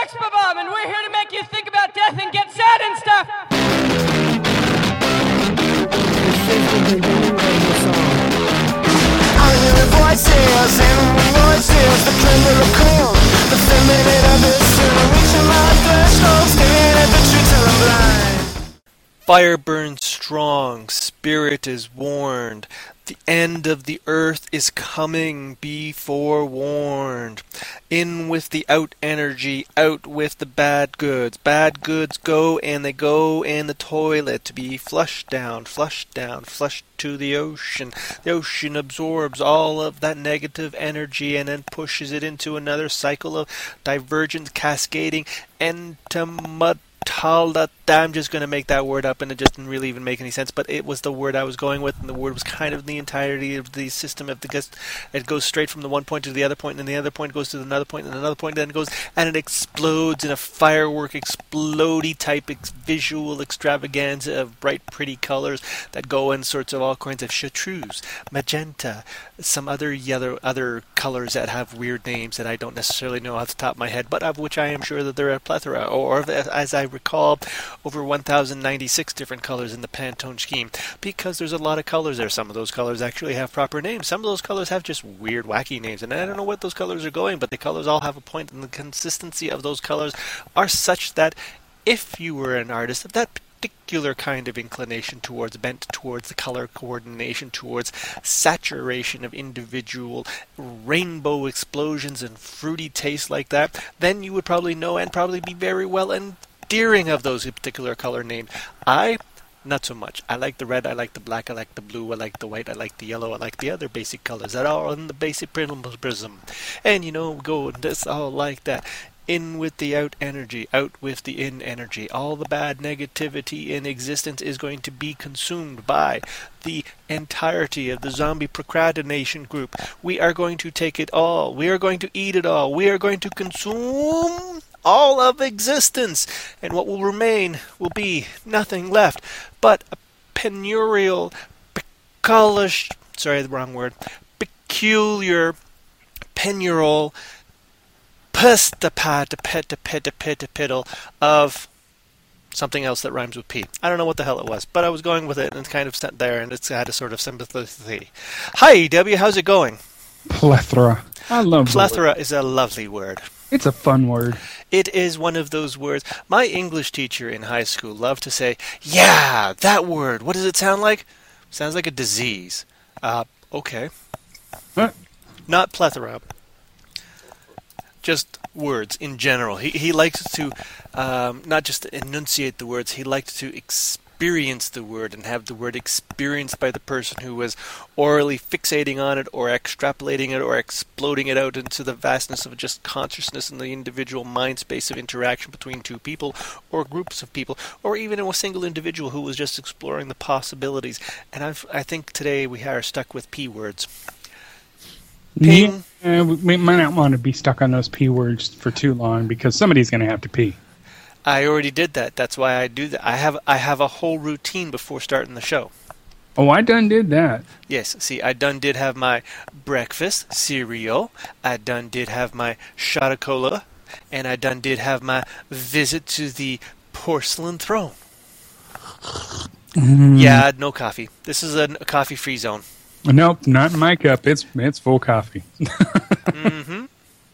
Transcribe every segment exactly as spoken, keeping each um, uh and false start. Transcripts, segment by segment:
Expo-Bomb, and we're here to make you think about death and get sad and stuff. I'm hearing voices, animal voices, the clever of cold, the feminine of it, soon reaching my threshold, staring at the truth till I'm blind. Fire burns strong, spirit is warned. The end of the earth is coming, be forewarned. In with the out energy, out with the bad goods. Bad goods go and they go in the toilet to be flushed down, flushed down, flushed to the ocean. The ocean absorbs all of that negative energy and then pushes it into another cycle of divergent, cascading, entomology. I'm just going to make that word up, and it just didn't really even make any sense, but it was the word I was going with, and the word was kind of the entirety of the system of the guest. It goes straight from the one point to the other point, and then the other point goes to another point, and another point, and then it goes, and it explodes in a firework, explodey type ex- visual extravaganza of bright, pretty colors that go in sorts of all kinds of chartreuse, magenta, some other yellow, other colors that have weird names that I don't necessarily know off the top of my head, but of which I am sure that there are a plethora, or, or as I recall, over one thousand ninety-six different colors in the Pantone scheme, because there's a lot of colors there. Some of those colors actually have proper names. Some of those colors have just weird, wacky names, and I don't know what those colors are going, but the colors all have a point, and the consistency of those colors are such that if you were an artist of that particular kind of inclination towards, bent towards the color coordination, towards saturation of individual rainbow explosions and fruity taste like that, then you would probably know and probably be very well endearing of those particular color names. I, not so much. I like the red, I like the black, I like the blue, I like the white, I like the yellow, I like the other basic colors that are in the basic prism. And you know, go and this all like that. In with the out energy, out with the in energy. All the bad negativity in existence is going to be consumed by the entirety of the zombie procrastination group. We are going to take it all. We are going to eat it all. We are going to consume all of existence. And what will remain will be nothing left but a penurial, peculiar, sorry, the wrong word, peculiar, penurial, piddle of something else that rhymes with P. I don't know what the hell it was, but I was going with it, and it's kind of sent there, and it's had a sort of sympathy. Hi, W, how's it going? Plethora. I love Plethora is a lovely word. It's a fun word. It is one of those words. My English teacher in high school loved to say, yeah, that word. What does it sound like? Sounds like a disease. Uh, okay. Huh? Not plethora. Just words in general. He he likes to um, not just enunciate the words, he liked to experience the word and have the word experienced by the person who was orally fixating on it or extrapolating it or exploding it out into the vastness of just consciousness in the individual mind space of interaction between two people or groups of people or even a single individual who was just exploring the possibilities. And I've, I think today we are stuck with P words. Ping. Yeah, we might not want to be stuck on those P words for too long because somebody's going to have to pee. I already did that. That's why I do that. I have I have a whole routine before starting the show. Oh, I done did that. Yes. See, I done did have my breakfast cereal. I done did have my shot of cola, and I done did have my visit to the porcelain throne. Mm. Yeah, no coffee. This is a coffee-free zone. Nope, not in my cup. It's it's full coffee. mm-hmm.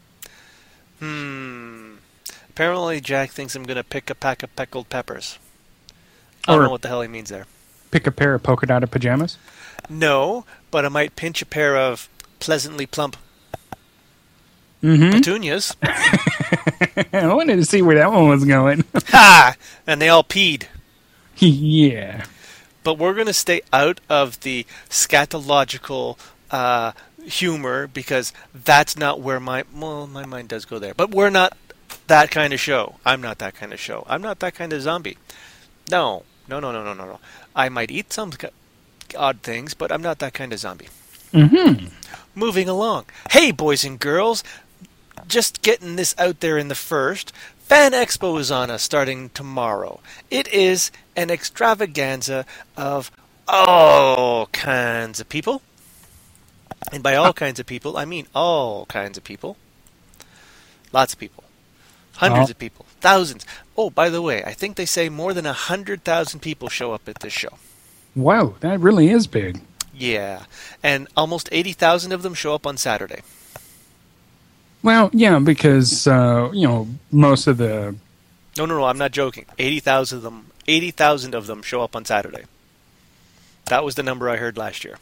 Hmm. Apparently, Jack thinks I'm going to pick a pack of pickled peppers. I don't Or know what the hell he means there. Pick a pair of polka dotted pajamas? No, but I might pinch a pair of pleasantly plump mm-hmm. petunias. I wanted to see where that one was going. Ha! And they all peed. Yeah. But we're going to stay out of the scatological uh, humor because that's not where my... Well, my mind does go there. But we're not that kind of show. I'm not that kind of show. I'm not that kind of zombie. No. No, no, no, no, no, no. I might eat some odd things, but I'm not that kind of zombie. Mm-hmm. Moving along. Hey, boys and girls. Just getting this out there in the first... Fan Expo is on us starting tomorrow. It is an extravaganza of all kinds of people. And by all kinds of people, I mean all kinds of people. Lots of people. Hundreds Oh. of people. Thousands. Oh, by the way, I think they say more than one hundred thousand people show up at this show. Wow, that really is big. Yeah. And almost eighty thousand of them show up on Saturday. Well, yeah, because, uh, you know, most of the... No, no, no, I'm not joking. eighty thousand of them, eighty thousand of them show up on Saturday. That was the number I heard last year.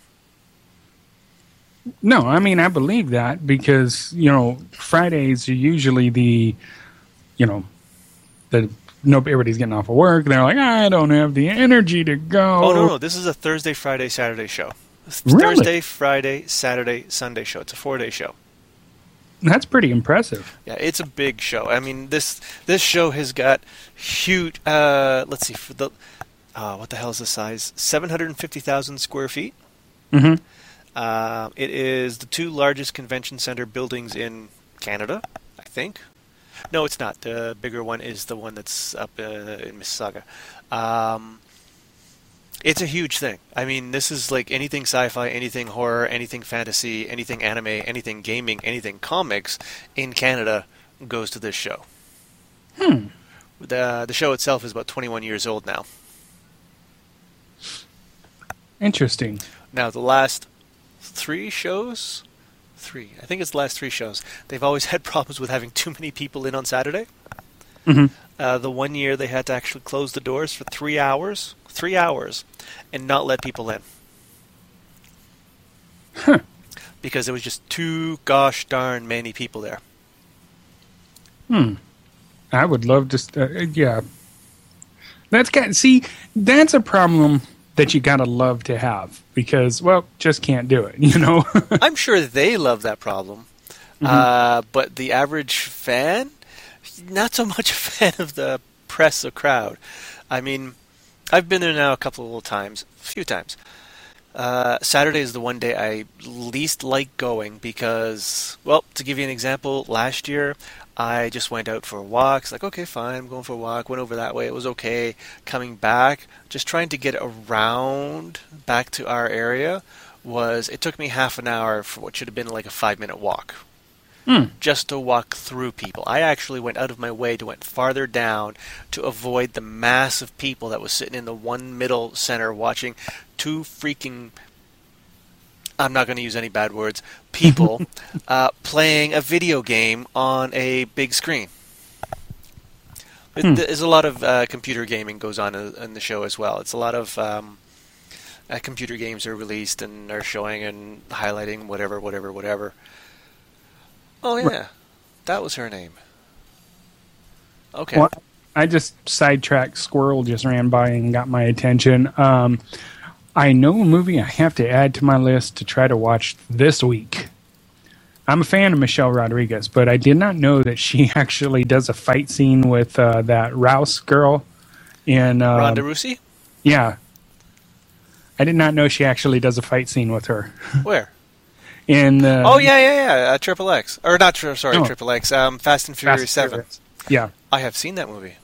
No, I mean, I believe that because, you know, Fridays are usually the, you know, the no, everybody's getting off of work. They're like, I don't have the energy to go. Oh, no, no, this is a Thursday, Friday, Saturday show. It's Really? Thursday, Friday, Saturday, Sunday show. It's a four-day show. That's pretty impressive. Yeah, it's a big show. I mean, this this show has got huge. Uh, let's see, for the uh, what the hell is the size? Seven hundred and fifty thousand square feet. Mm-hmm. Uh, it is the two largest convention center buildings in Canada, I think. No, it's not. The bigger one is the one that's up uh, in Mississauga. Um, it's a huge thing. I mean, this is like anything sci-fi, anything horror, anything fantasy, anything anime, anything gaming, anything comics in Canada goes to this show. Hmm. The the show itself is about twenty-one years old now. Interesting. Now, the last three shows, three, I think it's the last three shows, they've always had problems with having too many people in on Saturday. Mm-hmm. Uh, the one year they had to actually close the doors for three hours, three hours, and not let people in. Huh. Because there was just too gosh darn many people there. Hmm. I would love to. St- uh, yeah. That's got. See, that's a problem that you gotta love to have because, well, just can't do it. You know. I'm sure they love that problem, uh, but the average fan, not so much a fan of the press or crowd. I mean, I've been there now a couple of times, a few times. Uh, Saturday is the one day I least like going because, well, to give you an example, last year I just went out for a walk. It's like, okay, fine, I'm going for a walk. Went over that way. It was okay. Coming back, just trying to get around back to our area was, it took me half an hour for what should have been like a five-minute walk. Hmm. Just to walk through people. I actually went out of my way to went farther down to avoid the mass of people that was sitting in the one middle center watching two freaking, I'm not going to use any bad words, people uh, playing a video game on a big screen. It, Hmm. There's a lot of uh, computer gaming goes on in, in the show as well. It's a lot of um, uh, computer games are released and are showing and highlighting whatever, whatever, whatever. Oh, yeah. That was her name. Okay. Well, I just sidetracked. Squirrel just ran by and got my attention. Um, I know a movie I have to add to my list to try to watch this week. I'm a fan of Michelle Rodriguez, but I did not know that she actually does a fight scene with uh, that Rouse girl in uh, Ronda Rousey? Yeah, I did not know she actually does a fight scene with her. Where? In uh, Oh, yeah, yeah, yeah. Uh, Triple X. Or not, tri- sorry, No. Triple X. Um, Fast and Furious Fast seven. Furious. Yeah, I have seen that movie.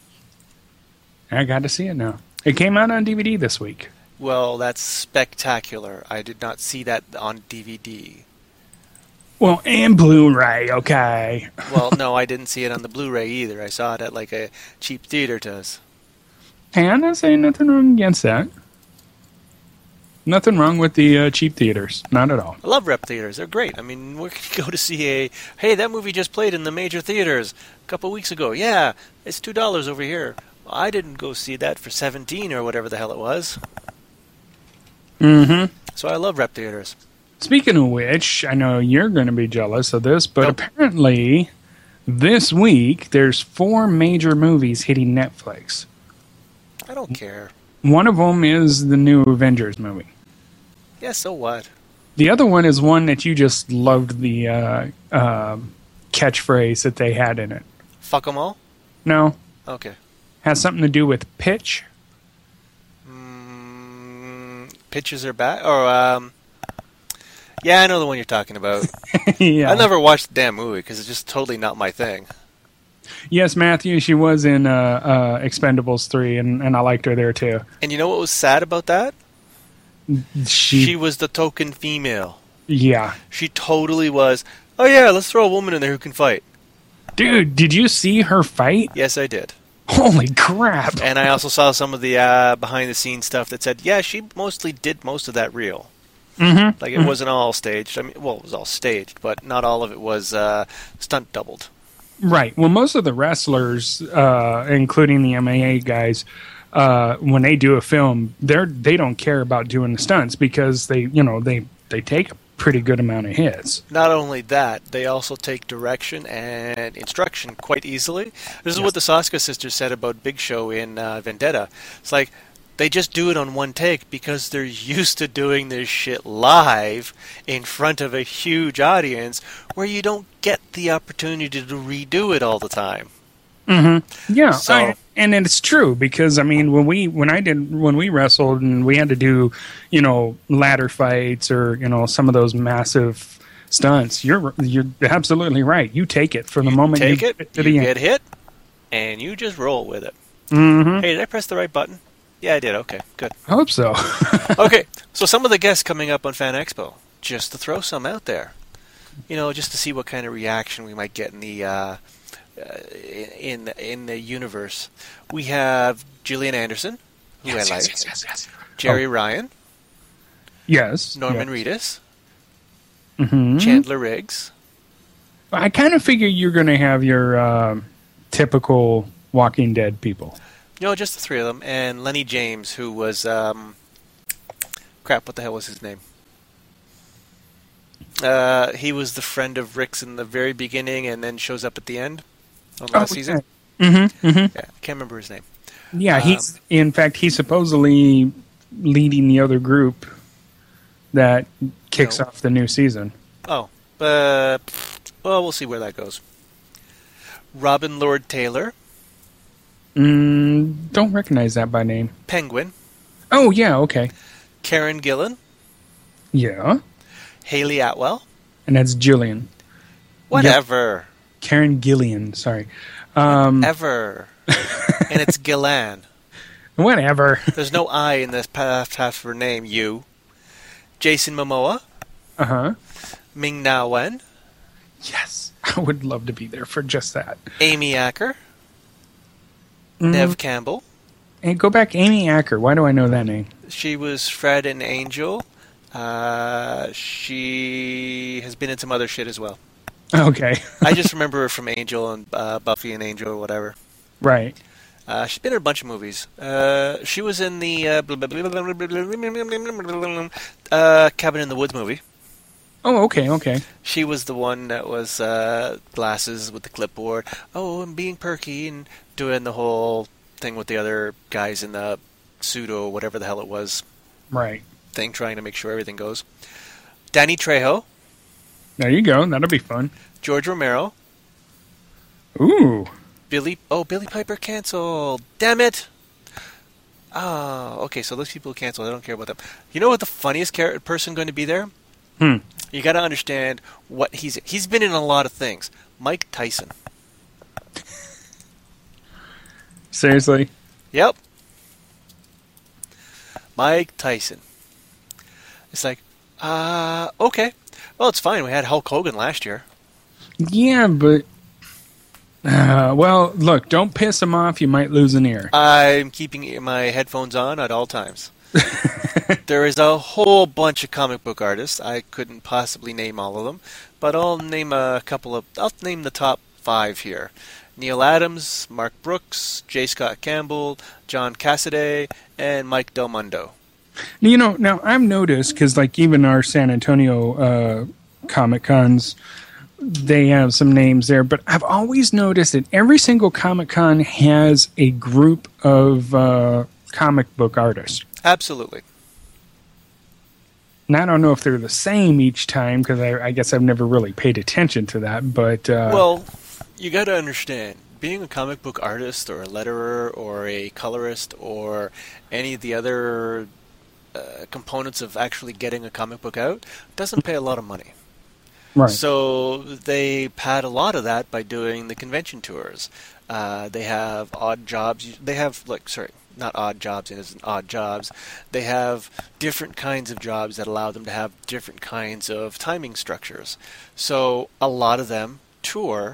I got to see it now. It came out on D V D this week. Well, that's spectacular. I did not see that on D V D. Well, and Blu-ray, okay. Well, no, I didn't see it on the Blu-ray either. I saw it at like a cheap theater does. Hey, I'm not saying nothing wrong against that. Nothing wrong with the uh, cheap theaters. Not at all. I love rep theaters. They're great. I mean, we could go to see a, hey, that movie just played in the major theaters a couple weeks ago. Yeah, it's two dollars over here. Well, I didn't go see that for seventeen or whatever the hell it was. Mm-hmm. So I love rep theaters. Speaking of which, I know you're going to be jealous of this, but Nope. apparently this week there's four major movies hitting Netflix. I don't care. One of them is the new Avengers movie. Yeah, so what? The other one is one that you just loved the uh, uh, catchphrase that they had in it. Fuck 'em all? No, Okay. has something to do with pitch. Mm, pitches are back? Or, um... Yeah, I know the one you're talking about. Yeah. I never watched the damn movie because it's just totally not my thing. Yes, Matthew, she was in uh, uh, Expendables three, and, and I liked her there too. And you know what was sad about that? She, She was the token female. yeah. She totally was, oh yeah, let's throw a woman in there who can fight. Dude, did you see her fight? Yes, I did. Holy crap. And I also saw some of the uh, behind-the-scenes stuff that said, yeah, she mostly did most of that real. Mm-hmm. Like, it wasn't all staged. I mean, well, it was all staged, but not all of it was uh, stunt doubled. Right. Well, most of the wrestlers, uh, including the M M A guys, uh, when they do a film, they're they don't care about doing the stunts because they, you know, they they take a pretty good amount of hits. Not only that, they also take direction and instruction quite easily. This is Yes. what the Saska sisters said about Big Show in uh, Vendetta. It's like, they just do it on one take because they're used to doing this shit live in front of a huge audience where you don't get the opportunity to redo it all the time. Mm-hmm. Yeah, So- I- and it's true because I mean when we when I did when we wrestled and we had to do, you know, ladder fights or you know some of those massive stunts. You're you're absolutely right. You take it from the moment Take you it, get to you the get end. hit, and you just roll with it. Mm-hmm. Hey, did I press the right button? Yeah, I did. Okay, good. I hope so. Okay, so some of the guests coming up on Fan Expo, just to throw some out there, you know, just to see what kind of reaction we might get in the uh, uh, in the, in the universe. We have Gillian Anderson, who yes, I like, yes, yes, yes, yes. Jerry Oh. Ryan, Yes. Norman yes. Reedus, Mm-hmm. Chandler Riggs. I kind of figure you're going to have your um typical Walking Dead people. No, just the three of them, and Lenny James, who was um, crap. What the hell was his name? Uh, he was the friend of Rick's in the very beginning, and then shows up at the end on last season. Mm-hmm. Mm-hmm. Yeah, I can't remember his name. Yeah, Um, he's in fact he's supposedly leading the other group that kicks No. off the new season. Oh, uh, well, we'll see where that goes. Robin Lord Taylor, Mm, don't recognize that by name. Penguin, Oh yeah, okay, Karen Gillan, yeah, Haley Atwell, and that's Jillian. whatever, Karen Gillian. Sorry, um, ever, and it's Gillan. whatever. There's no I in this half half of her name. You, Jason Momoa, Uh huh. Ming Na Wen, Yes, I would love to be there for just that. Amy Acker, Mm, Nev Campbell. and go back, Amy Acker. Why do I know that name? She was Fred and Angel. Uh, she has been in some other shit as well. Okay, I just remember her from Angel and uh, Buffy and Angel or whatever. right. Uh, she's been in a bunch of movies. Uh, she was in the uh, blah, blah, blah, blah, blah, blah, blah, uh, Cabin in the Woods movie. Oh, okay, okay. She was the one that was uh, glasses with the clipboard. Oh, and being perky and doing the whole thing with the other guys in the pseudo, whatever the hell it was, Right. thing, trying to make sure everything goes. Danny Trejo, There you go. That'll be fun. George Romero, Ooh. Billy. Oh, Billy Piper canceled. Damn it. Oh, okay. So those people canceled. I don't care about them. You know what the funniest char- person going to be there? Hmm. You got to understand what he's. He's been in a lot of things. Mike Tyson. Seriously. Yep. Mike Tyson. It's like, uh, okay. Well, it's fine. We had Hulk Hogan last year. Yeah, but uh, well, look, don't piss him off. You might lose an ear. I'm keeping my headphones on at all times. There is a whole bunch of comic book artists. I couldn't possibly name all of them, but I'll name a couple of. I'll name the top five here: Neil Adams, Mark Brooks, J. Scott Campbell, John Cassaday, and Mike Del Mundo. You know, now I've noticed because, like, even our San Antonio uh, Comic Cons, they have some names there. But I've always noticed that every single Comic Con has a group of uh, comic book artists. Absolutely. And I don't know if they're the same each time because I, I guess I've never really paid attention to that. But uh, Well, you got to understand, being a comic book artist or a letterer or a colorist or any of the other uh, components of actually getting a comic book out doesn't pay a lot of money. right, So they pad a lot of that by doing the convention tours. Uh, they have odd jobs. They have, like, sorry, not odd jobs, it isn't odd jobs. They have different kinds of jobs that allow them to have different kinds of timing structures. So a lot of them tour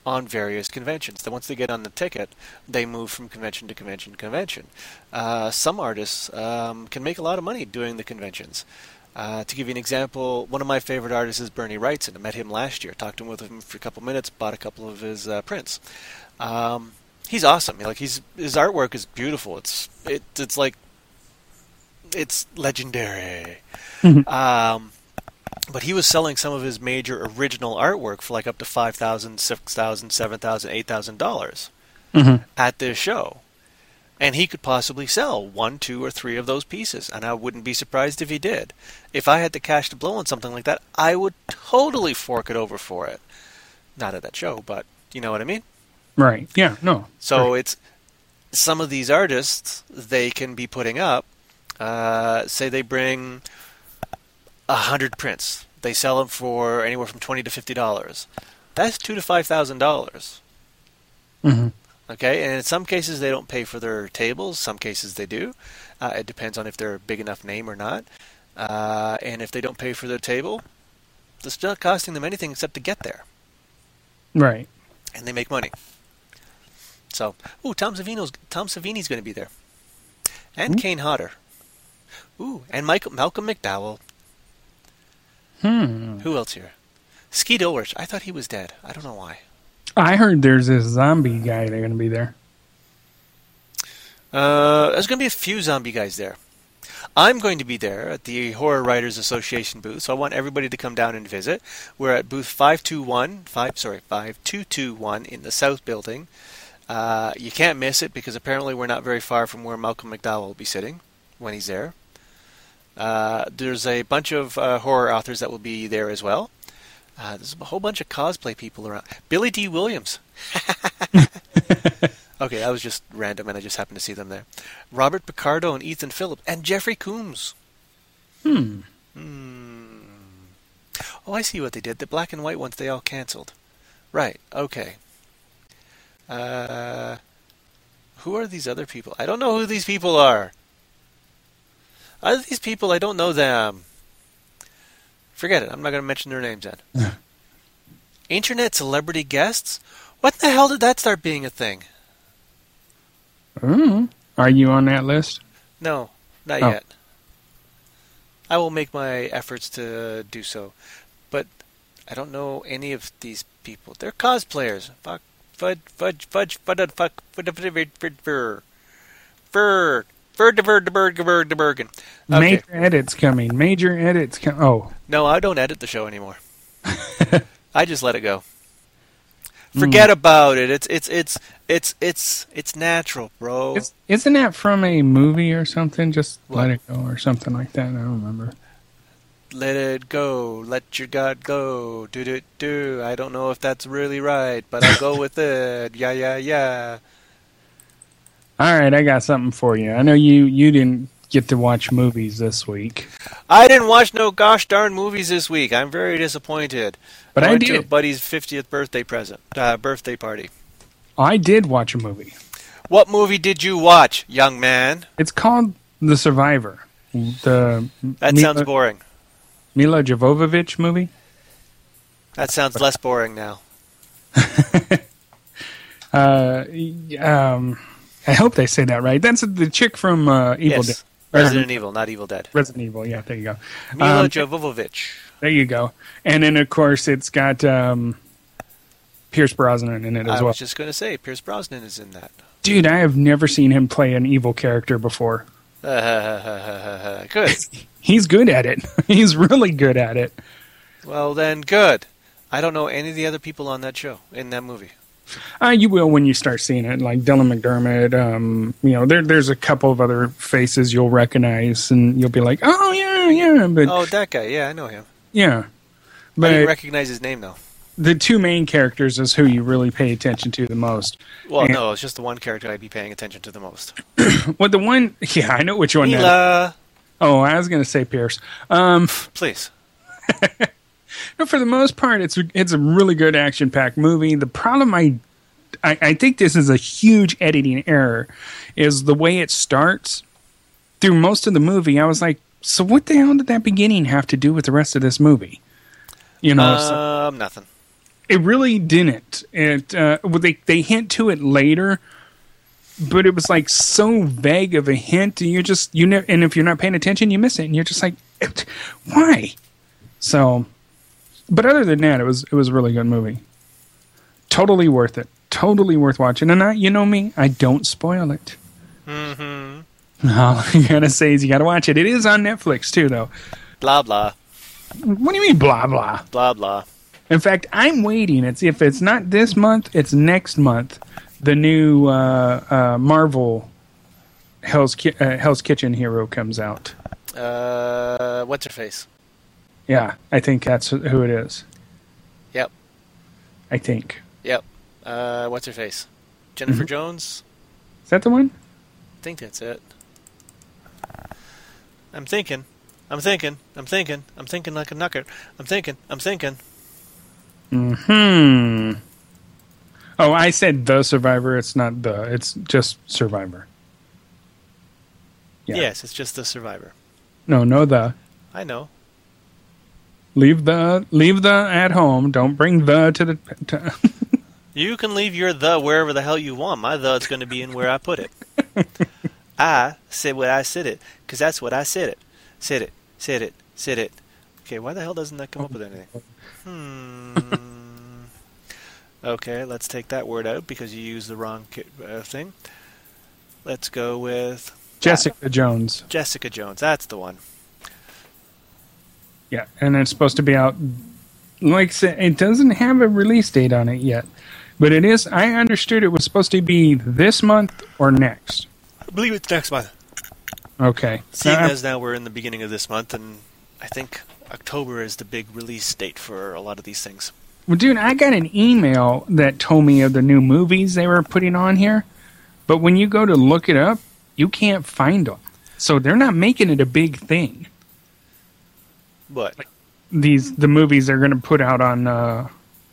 on various conventions. Then once they get on the ticket, they move from convention to convention to convention. Uh, some artists um, can make a lot of money doing the conventions. Uh, to give you an example, one of my favorite artists is Bernie Wrightson. I met him last year, talked to him with him for a couple minutes, bought a couple of his uh, prints. Um, he's awesome. Like he's his artwork is beautiful. It's it, it's like it's legendary. um, But he was selling some of his major original artwork for like up to five thousand, six thousand, seven thousand, eight thousand dollars Mm-hmm. at this show, and he could possibly sell one, two, or three of those pieces, and I wouldn't be surprised if he did. If I had the cash to blow on something like that, I would totally fork it over for it. Not at that show, but you know what I mean. Right. Yeah. No. So right. it's some of these artists they can be putting up. Uh, say they bring a hundred prints. They sell them for anywhere from twenty to fifty dollars. That's two to five thousand dollars. Mm-hmm. Okay, and in some cases they don't pay for their tables. Some cases they do. Uh, it depends on if they're a big enough name or not. Uh, and if they don't pay for their table, it's not costing them anything except to get there, Right. and they make money. So, ooh, Tom Savino's Tom Savini's going to be there, and Hmm. Kane Hodder. Ooh, and Michael Malcolm McDowell. Hmm. Who else here? Skeet Ulrich. I thought he was dead. I don't know why. I heard there's this zombie guy that's going to be there. Uh, there's going to be a few zombie guys there. I'm going to be there at the Horror Writers Association booth, so I want everybody to come down and visit. We're at booth five two one, five, sorry, five two two one in the South Building. Uh, you can't miss it because apparently we're not very far from where Malcolm McDowell will be sitting when he's there. Uh, there's a bunch of uh, horror authors that will be there as well. Uh, there's a whole bunch of cosplay people around. Billy D. Williams. Okay, that was just random, and I just happened to see them there. Robert Picardo and Ethan Phillips, and Jeffrey Coombs. Hmm. Hmm. Oh, I see what they did. The black and white ones, they all canceled. Right, okay. Uh, who are these other people? I don't know who these people are. Are these people? I don't know them. Forget it. I'm not going to mention their names then. Internet celebrity guests? What the hell did that start being a thing? Mm. Are you on that list? No, not Oh. yet. I will make my efforts to do so. But I don't know any of these people. They're cosplayers. Fuck, fudge, fudge, fudge, fudge, fuck, fudge, fudge, fudge, fudge, fur, fur, fur, de, fur, de, berg, de, berg, de, bergen. Okay. Major edits coming. Major edits com- Oh. No, I don't edit the show anymore. I just let it go. Forget mm. about it. It's it's it's it's it's it's natural, bro. It's, isn't that from a movie or something? Just What? let it go or something like that. I don't remember. Let it go. Let your God go. Do do do. I don't know if that's really right, but I'll go with it. Yeah, yeah, yeah. All right, I got something for you. I know you, you didn't get to watch movies this week. I didn't watch no gosh darn movies this week. I'm very disappointed. But I went to a did. buddy's fiftieth birthday present, uh, birthday party. I did watch a movie. What movie did you watch, young man? It's called The Survivor. The That Mila, sounds boring. Mila Jovovich movie. That sounds less boring now. Uh, um, I hope they say that right. That's the chick from uh, Evil Yes. Dead. Resident Evil, not Evil Dead. Resident Evil, yeah, there you go. Mila Um, Jovovich. There you go. And then, of course, it's got um, Pierce Brosnan in it as I well. was just going to say, Pierce Brosnan is in that. Dude, I have never seen him play an evil character before. Good. He's good at it. He's really good at it. Well, then, good. I don't know any of the other people on that show, in that movie. Uh, you will when you start seeing it, like Dylan McDermott. Um, you know, there, there's a couple of other faces you'll recognize, and you'll be like, "Oh yeah, yeah." But Oh, that guy. Yeah, I know him. yeah, I didn't but recognize his name, though. the two main characters is who you really pay attention to the most. Well, And- no, it's just the one character I'd be paying attention to the most. Well, the one, yeah, I know which one. that is. Mila, Oh, I was going to say Pierce. Um, please. no, for the most part, it's it's a really good action-packed movie. The problem I, I I think this is a huge editing error, is the way it starts. Through most of the movie, I was like, so what the hell did that beginning have to do with the rest of this movie? You know, so Um, nothing. It really didn't. It uh, well, they they hint to it later, but it was like so vague of a hint. And you just you know, and if you're not paying attention, you miss it, and you're just like, why? So, but other than that, it was it was a really good movie. Totally worth it. Totally worth watching. And I, you know me, I don't spoil it. Mm-hmm. All I gotta say is you gotta watch it. It is on Netflix too, though. Blah, blah. What do you mean, blah blah? Blah, blah. In fact, I'm waiting. It's if it's not this month, it's next month. The new uh, uh, Marvel Hell's Ki- uh, Hell's Kitchen hero comes out. Uh, what's her face? Yeah, I think that's who it is. Yep. I think. Yep. Uh, what's her face? Jennifer Mhm. Jones? Is that the one? I think that's it. I'm thinking. I'm thinking. I'm thinking. I'm thinking like a knucker. I'm thinking. I'm thinking. Hmm. Oh, I said the Survivor. It's not the. It's just Survivor. Yeah. Yes, it's just the Survivor. No, no the. I know. Leave the leave the at home. Don't bring the to the. To You can leave your the wherever the hell you want. My the is going to be in where I put it. I said what I said it, because that's what I said it. Said it. Said it. Said it. Okay, why the hell doesn't that come up with anything? Hmm. Okay, let's take that word out because you used the wrong ki- uh, thing. Let's go with Jessica Jones. Jessica Jones. That's the one. Yeah, and it's supposed to be out. Like I said, it doesn't have a release date on it yet, but it is. I understood it was supposed to be this month or next. I believe it's next month. Okay. Seeing Uh, as now we're in the beginning of this month, and I think October is the big release date for a lot of these things. Well, dude, I got an email that told me of the new movies they were putting on here, but when you go to look it up, you can't find them. So they're not making it a big thing. But These the movies they're going to put out on uh,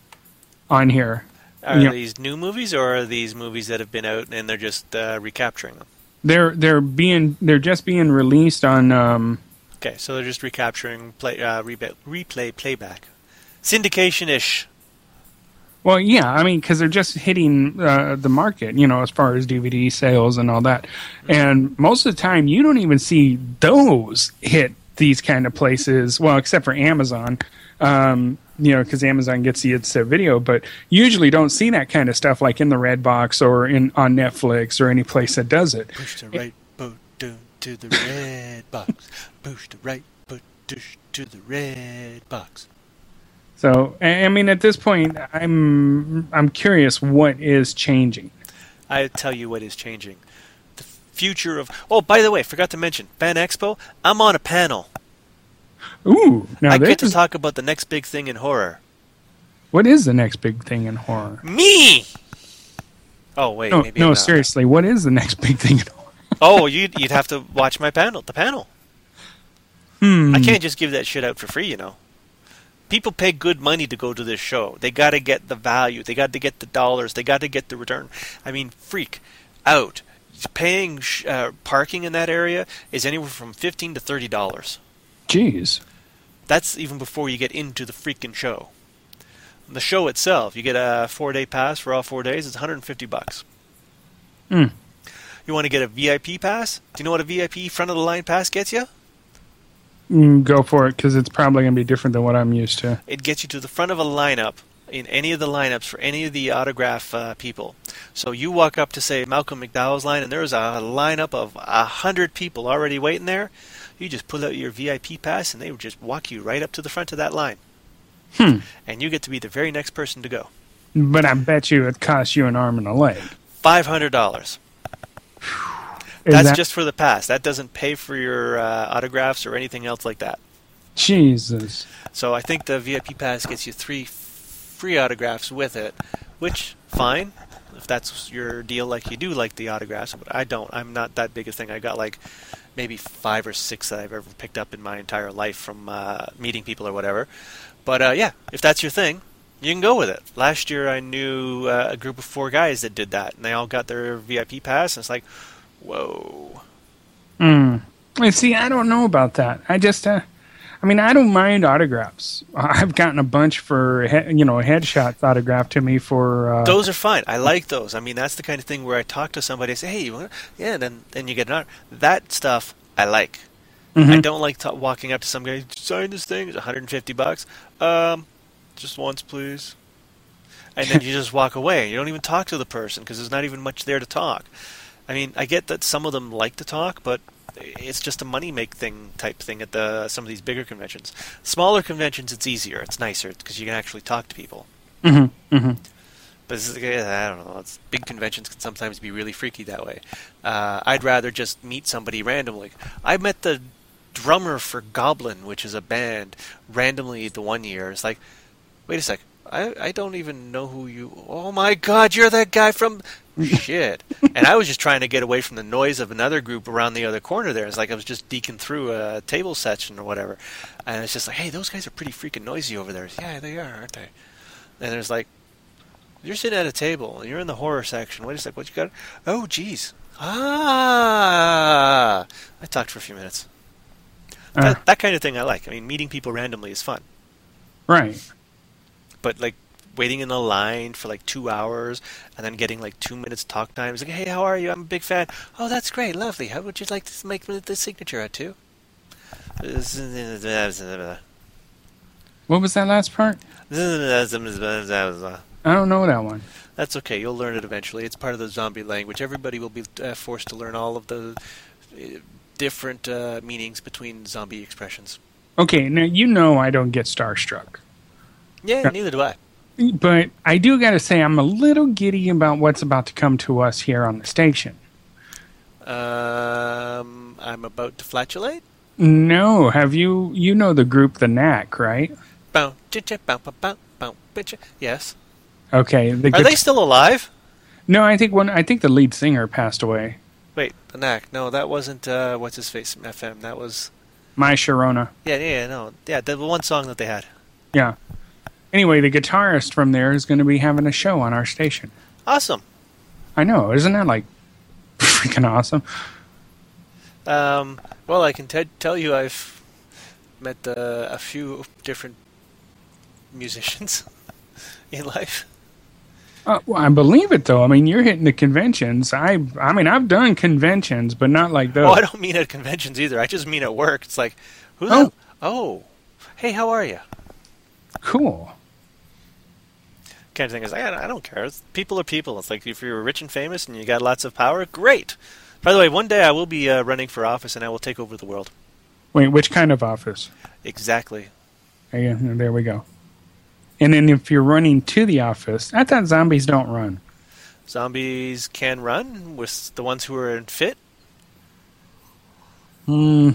on here. are Yeah. these new movies, or are these movies that have been out and they're just uh, recapturing them? They're they're being they're just being released on. Um, Okay, so they're just recapturing play, uh, replay, replay playback. Syndication-ish. well, yeah, I mean, because they're just hitting uh, the market, you know, as far as D V D sales and all that. And most of the time, you don't even see those hit these kind of places. Well, except for Amazon, um, you know, because Amazon gets the it's video. But you usually don't see that kind of stuff like in the Redbox or in on Netflix or any place that does it. Push the right button to the red box. Push the right button to the red box. So, I I mean, at this point, I'm I'm curious what is changing. I tell you what is changing. The future of... Oh, by the way, forgot to mention, Fan Expo, I'm on a panel. Ooh, now I get to there's- talk about the next big thing in horror. what is the next big thing in horror? Me! Oh, wait, No, maybe no, I'm not. seriously, what is the next big thing in horror? Oh, you'd, you'd have to watch my panel, the panel. Hmm. I can't just give that shit out for free, you know. People pay good money to go to this show. They got to get the value. They got to get the dollars. They got to get the return. I mean, freak out. Paying sh- uh, parking in that area is anywhere from fifteen to thirty dollars. Jeez. That's even before you get into the freaking show. The show itself, you get a four-day pass for all four days. It's one hundred fifty bucks. Hmm. You want to get a V I P pass? Do you know what a V I P front of the line pass gets you? Mm, go for it, because it's probably going to be different than what I'm used to. It gets you to the front of a lineup in any of the lineups for any of the autograph uh, people. So you walk up to, say, Malcolm McDowell's line, and there's a lineup of a hundred people already waiting there. You just pull out your V I P pass, and they would just walk you right up to the front of that line. Hmm. And you get to be the very next person to go. But I bet you it costs you an arm and a leg. five hundred dollars. Is That's that- just for the pass. That doesn't pay for your uh, autographs or anything else like that. Jesus. So I think the V I P pass gets you three f- free autographs with it, which, fine, if that's your deal, like you do like the autographs. But I don't. I'm not that big a thing. I got like maybe five or six that I've ever picked up in my entire life from uh, meeting people or whatever. But uh, yeah, if that's your thing, you can go with it. Last year I knew uh, a group of four guys that did that, and they all got their V I P pass, and it's like, whoa. Hmm. And see, I don't know about that. I just, uh, I mean, I don't mind autographs. I've gotten a bunch for, he- you know, headshots autographed to me for... Uh, Those are fine. I like those. I mean, that's the kind of thing where I talk to somebody, I say, hey, you want yeah, and then, then you get an autograph. That stuff I like. mhm. I don't like t- walking up to some guy, sign this thing, it's one hundred fifty bucks. Um, just once, please. And then you just walk away. You don't even talk to the person because there's not even much there to talk. I mean, I get that some of them like to talk, but it's just a money make thing type thing at the some of these bigger conventions. Smaller conventions, it's easier, it's nicer because you can actually talk to people. Mhm, mhm. But this is, I don't know. It's, big conventions can sometimes be really freaky that way. Uh, I'd rather just meet somebody randomly. I met the drummer for Goblin, which is a band, randomly the one year. It's like, wait a sec. I, I don't even know who you... Oh, my God, you're that guy from... Shit. And I was just trying to get away from the noise of another group around the other corner there. It's like I was just deking through a table section or whatever. And it's just like, hey, those guys are pretty freaking noisy over there. Yeah, they are, aren't they? And there's like, you're sitting at a table. You're in the horror section. Wait a sec, what you got? Oh, geez. Ah. I talked for a few minutes. Uh, That, that kind of thing I like. I mean, meeting people randomly is fun. right. But, like, waiting in a line for, like, two hours and then getting, like, two minutes talk time. It's like, hey, how are you? I'm a big fan. Oh, that's great. Lovely. How would you like to make the signature at two? What was that last part? That's I don't know that one. okay. You'll learn it eventually. It's part of the zombie language. Everybody will be uh, forced to learn all of the uh, different uh, meanings between zombie expressions. Okay, now you know I don't get starstruck. Yeah, Yeah. neither do I. But I do got to say I'm a little giddy about what's about to come to us here on the station. Um, I'm about to flatulate. No, have you, you know the group The Knack, right? Bow, chitcha, bow, bow, bow, bow, bitcha. Yes. Okay. The Are guit- they still alive? No, I think one. I think the lead singer passed away. Wait, the Knack. No, that wasn't, uh, what's his face from F M. That was, My Sharona. yeah, yeah, no. Yeah, the one song that they had. Yeah. Anyway, the guitarist from there is going to be having a show on our station. Awesome. I know, isn't that like freaking awesome? Um, well, I can t- tell you I've met uh, a few different musicians in life. Uh, well, I believe it though. I mean, you're hitting the conventions. I, I mean, I've done conventions, but not like those. Oh, I don't mean at conventions either. I just mean at work. It's like, who the Oh. Oh. Hey, how are you? Cool. Kind of thing is, I, I don't care. It's, people are people. It's like if you're rich and famous and you got lots of power, great. By the way, one day I will be uh, running for office and I will take over the world. Wait, which kind of office? Exactly. Yeah, there we go. And then if you're running to the office, I thought zombies don't run. Zombies can run with the ones who are fit. Hmm.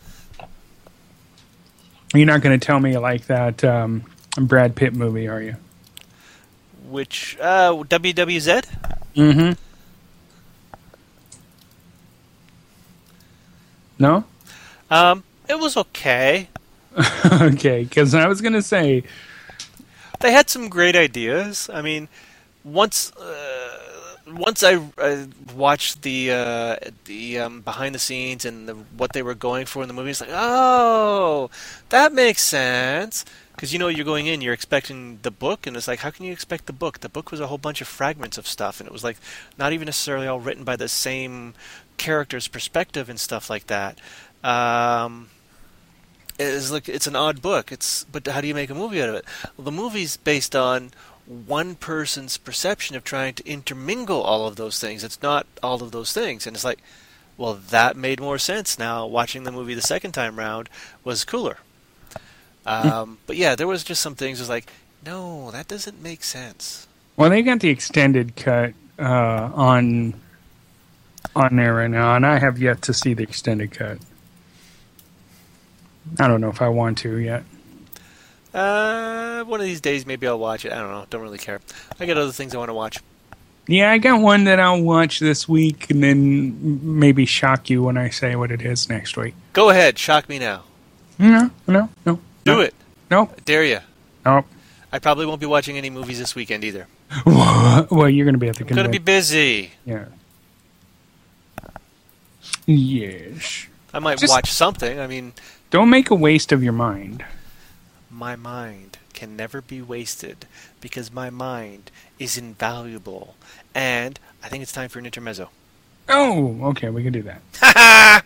You're not going to tell me like that um, Brad Pitt movie, are you? Which, uh, W W Z? Mm-hmm. No? Um, it was okay. Okay, because I was going to say, They had some great ideas. I mean, once uh, once I uh, watched the uh, the um, behind the scenes and the, what they were going for in the movie, it's like, oh, that makes sense. Because you know, you're going in, you're expecting the book, and it's like, how can you expect the book? The book was a whole bunch of fragments of stuff, and it was like not even necessarily all written by the same character's perspective and stuff like that. Um, it's like it's an odd book. It's but how do you make a movie out of it? Well, the movie's based on one person's perception of trying to intermingle all of those things. It's not all of those things, and it's like, well, that made more sense now. Watching the movie the second time round was cooler. Um, but yeah, there was just some things. Was like, no, that doesn't make sense. well, they got the extended cut uh, on on there right now, and I have yet to see the extended cut. I don't know if I want to yet. Uh, one of these days, maybe I'll watch it. I don't know. Don't really care. I got other things I want to watch. Yeah, I got one that I'll watch this week, and then maybe shock you when I say what it is next week. Go ahead, shock me now. No, no, no. Do no, it. No, I dare you. no. I probably won't be watching any movies this weekend either. Well, you're going to be at the I'm going to be convention. busy. Yeah. Yes. I might Just- watch something. I mean, Don't make a waste of your mind. My mind can never be wasted because my mind is invaluable. And I think it's time for an intermezzo. Oh, okay, we can do that. Ha ha!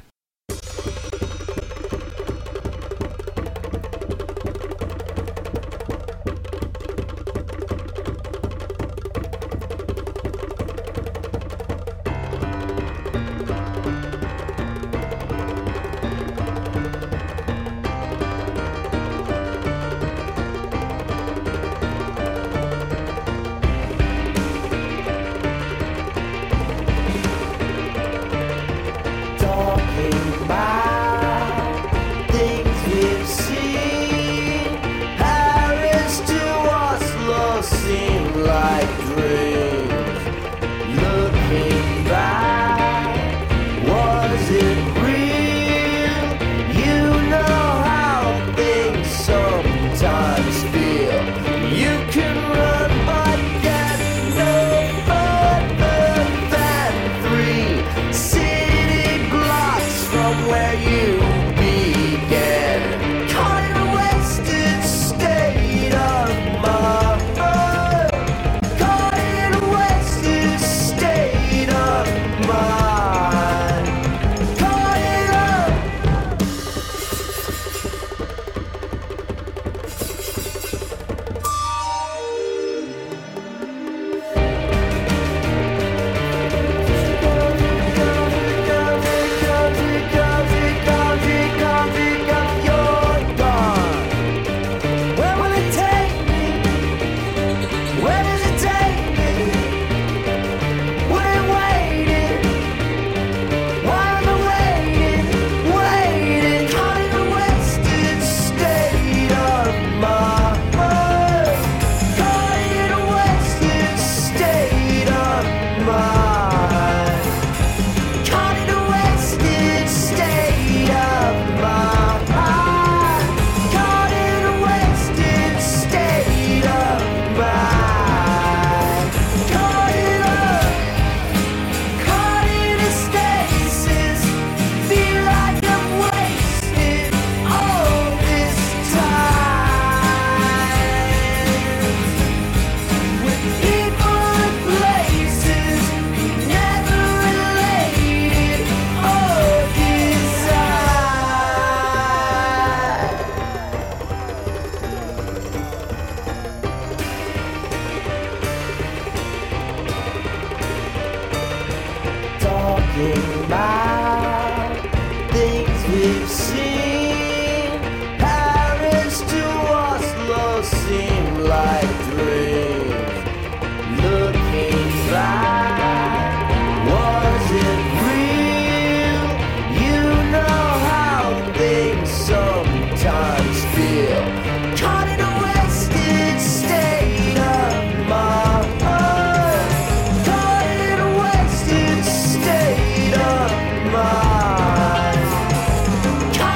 Caught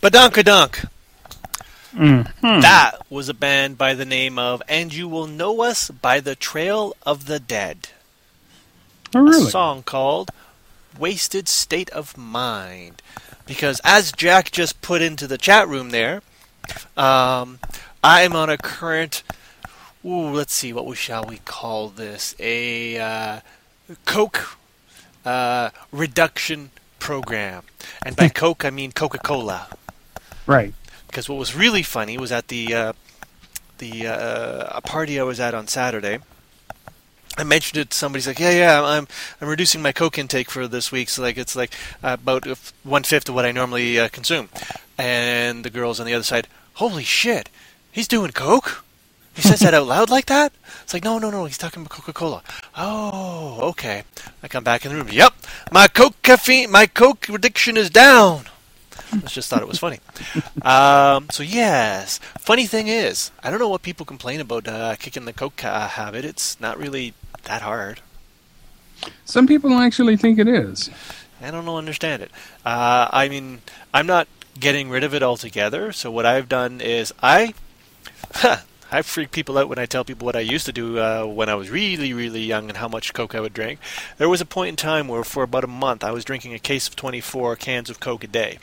Badonkadonk. Mm-hmm. That was a band by the name of And You Will Know Us by the Trail of the Dead. Oh, really? A song called Wasted State of Mind. Because as Jack just put into the chat room there, um, I'm on a current, ooh, let's see, what shall we call this? A uh, Coke uh, reduction program. And by Coke, I mean Coca-Cola. Right. Because what was really funny was at the uh, the uh, a party I was at on Saturday, I mentioned it to somebody. He's like, "Yeah, yeah, I'm I'm reducing my Coke intake for this week. So like it's like uh, about one fifth of what I normally uh, consume." And the girls on the other side, "Holy shit, he's doing Coke? He says that out loud like that?" It's like, "No, no, no, he's talking about Coca-Cola." Oh, okay. I come back in the room. Yep, my Coke caffeine, my Coke addiction is down. I just thought it was funny. Um, so yes, funny thing is, I don't know what people complain about uh, kicking the Coke uh, habit. It's not really that hard. Some people actually think it is. I don't know, understand it. Uh, I mean, I'm not getting rid of it altogether. So what I've done is I, I freak people out when I tell people what I used to do uh, when I was really, really young and how much Coke I would drink. There was a point in time where for about a month I was drinking a case of twenty-four cans of Coke a day.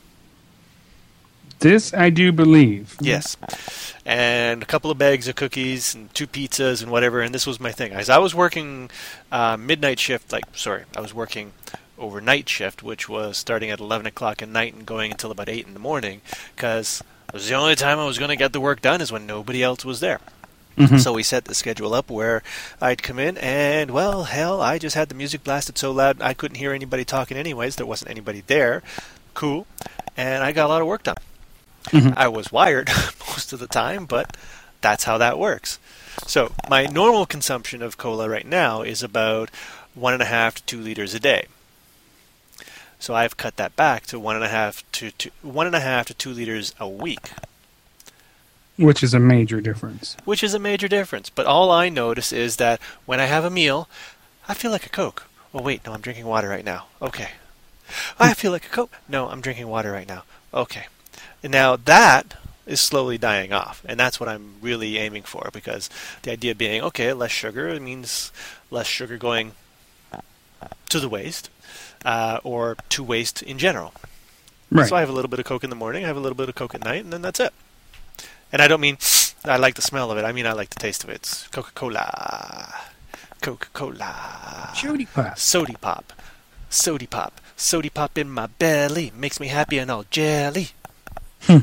This I do believe. Yes. And a couple of bags of cookies and two pizzas and whatever, and this was my thing. As I was working uh, midnight shift, like, sorry, I was working overnight shift, which was starting at eleven o'clock at night and going until about eight in the morning, because it was the only time I was going to get the work done is when nobody else was there. Mm-hmm. So we set the schedule up where I'd come in and, well, hell, I just had the music blasted so loud I couldn't hear anybody talking anyways. There wasn't anybody there. Cool. And I got a lot of work done. Mm-hmm. I was wired most of the time, but that's how that works. So my normal consumption of cola right now is about one and a half to two liters a day. So I've cut that back to one and a half to two, one and a half to two liters a week. Which is a major difference. Which is a major difference. But all I notice is that when I have a meal, I feel like a Coke. Oh, wait, no, I'm drinking water right now. Okay. I feel like a Coke. No, I'm drinking water right now. Okay. And now that is slowly dying off. And that's what I'm really aiming for. Because the idea being, okay, less sugar, it means less sugar going to the waste. Uh, or to waste in general. Right. So I have a little bit of Coke in the morning, I have a little bit of Coke at night, and then that's it. And I don't mean I like the smell of it. I mean I like the taste of it. It's Coca-Cola. Coca-Cola. Sody pop. Sody pop. Sody pop. Sody pop in my belly. Makes me happy and all jelly. Hmm.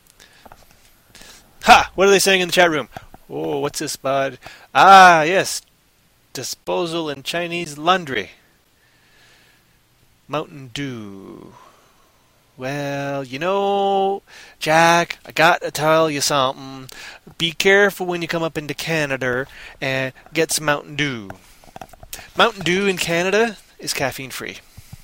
Ha! What are they saying in the chat room? Oh, what's this, bud? Ah, yes. Disposal in Chinese laundry. Mountain Dew. Well, you know, Jack, I got to tell you something. Be careful when you come up into Canada and get some Mountain Dew. Mountain Dew in Canada is caffeine free.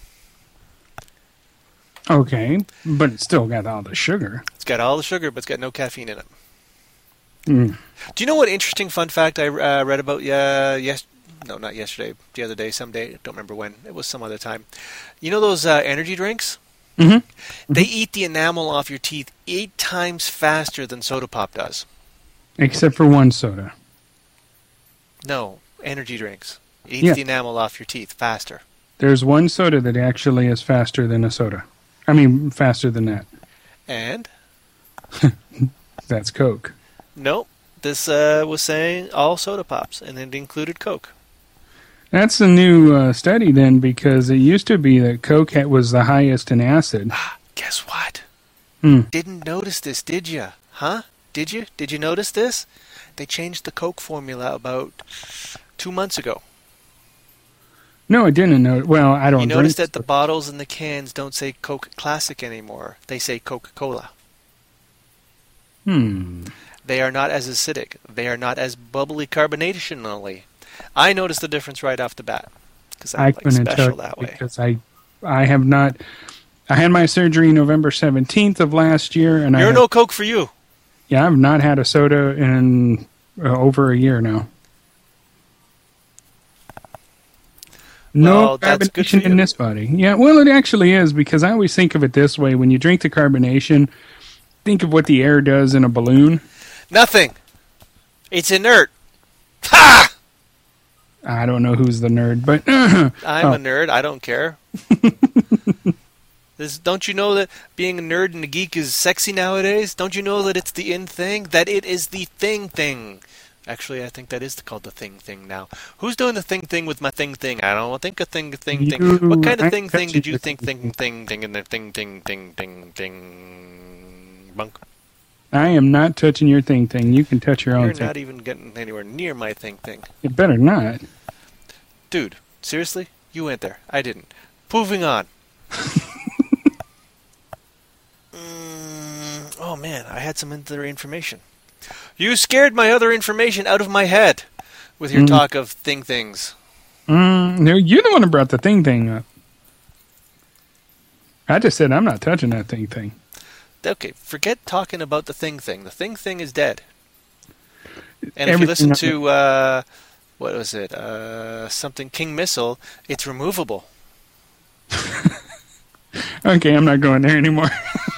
Okay, but it's still got all the sugar. It's got all the sugar, but it's got no caffeine in it. Mm. Do you know what interesting fun fact I uh, read about uh, yes? No, not yesterday. The other day, someday. Don't remember when. It was some other time. You know those uh, energy drinks? Mm-hmm. They eat the enamel off your teeth eight times faster than soda pop does. Except for one soda. No, energy drinks. It eats yeah. the enamel off your teeth faster. There's one soda that actually is faster than a soda. I mean, faster than that. And? That's Coke. Nope. This uh, was saying all soda pops, and it included Coke. That's a new uh, study then, because it used to be that Coke was the highest in acid. Guess what? Hmm. Didn't notice this, did you? Huh? Did you? Did you notice this? They changed the Coke formula about two months ago. No, I didn't know. Well, I don't You drink noticed that so. the bottles and the cans don't say Coke Classic anymore. They say Coca-Cola. Hmm. They are not as acidic. They are not as bubbly carbonationally. I noticed the difference right off the bat. Because I'm I like couldn't special tell that you way. because I, I have not. I had my surgery November seventeenth of last year, and You're I have, no Coke for you. Yeah, I've not had a soda in uh, over a year now. No Well, that's good for carbonation in you. this body. Yeah, well, it actually is, because I always think of it this way. When you drink the carbonation, think of what the air does in a balloon. Nothing. It's inert. Ha! I don't know who's the nerd, but I'm oh. a nerd. I don't care. This, don't you know that being a nerd and a geek is sexy nowadays? Don't you know that it's the in thing? That it is the thing thing. Actually, I think that is called the thing thing now. Who's doing the thing thing with my thing thing? I don't think a thing thing thing. You- What kind I of thing thing touched did you the think thing thing thing thing in the thing thing thing thing thing bunk? I am not touching your thing thing. You can touch your own You're thing. not even getting anywhere near my thing thing. You better not. Dude, seriously? You went there. I didn't. Moving on. mm, oh man, I had some other information. You scared my other information out of my head with your Mm. talk of thing things. Mm, no, you're the one who brought the thing thing up. I just said I'm not touching that thing thing. Okay, forget talking about the thing thing. The thing thing is dead. And if you Everything listen on to, uh, what was it, uh, something King Missile, it's removable. Okay, I'm not going there anymore.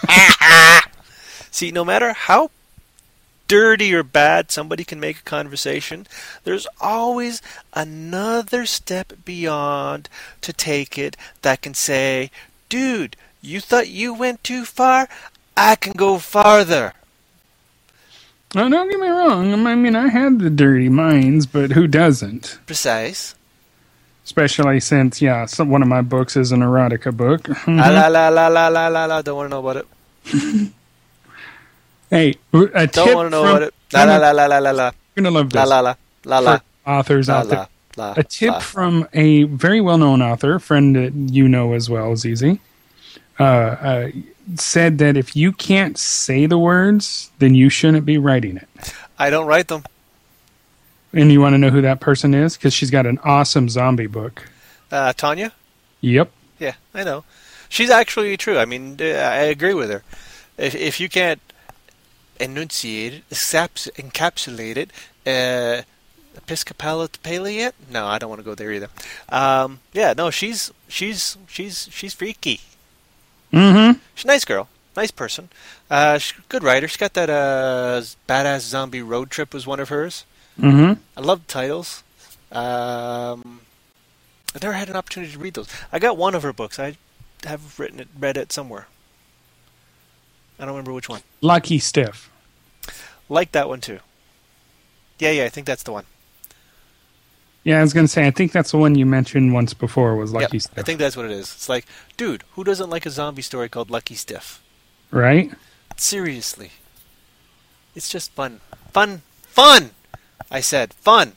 See, no matter how dirty or bad somebody can make a conversation, there's always another step beyond to take it that can say, dude, you thought you went too far? I can go farther. No, don't get me wrong. I mean, I had the dirty minds, but who doesn't? Precise. Especially since, yeah, some, one of my books is an erotica book. Ah, la la la la la la la. Don't want to know about it. Hey, a Don't tip want to know from, about it. La la la la la la la. You're gonna love this. La la la la la. For authors La out there. la la. A tip la. from a very well-known author, friend that you know as well, Zizi, uh, uh, said that if you can't say the words, then you shouldn't be writing it. I don't write them. And you want to know who that person is? Because she's got an awesome zombie book. Uh, Tanya? Yep. Yeah, I know. She's actually true. I mean, uh, I agree with her. If if you can't enunciate it, encapsulate encapsulate it, uh, Episcopaliate? No, I don't want to go there either. Um, yeah, no, she's she's she's she's freaky. Mm-hmm. She's a nice girl, nice person. Uh, she's a good writer. She's got that uh, Badass Zombie Road Trip was one of hers. Mm-hmm. I love the titles. Um, I've never had an opportunity to read those. I got one of her books. I have written it, read it somewhere. I don't remember which one. Lucky Stiff. Like that one too. Yeah, yeah, I think that's the one. Yeah, I was going to say, I think that's the one you mentioned once before was Lucky Yep, Stiff. I think that's what it is. It's like, dude, who doesn't like a zombie story called Lucky Stiff? Right? Seriously. It's just fun. Fun. Fun! I said, fun!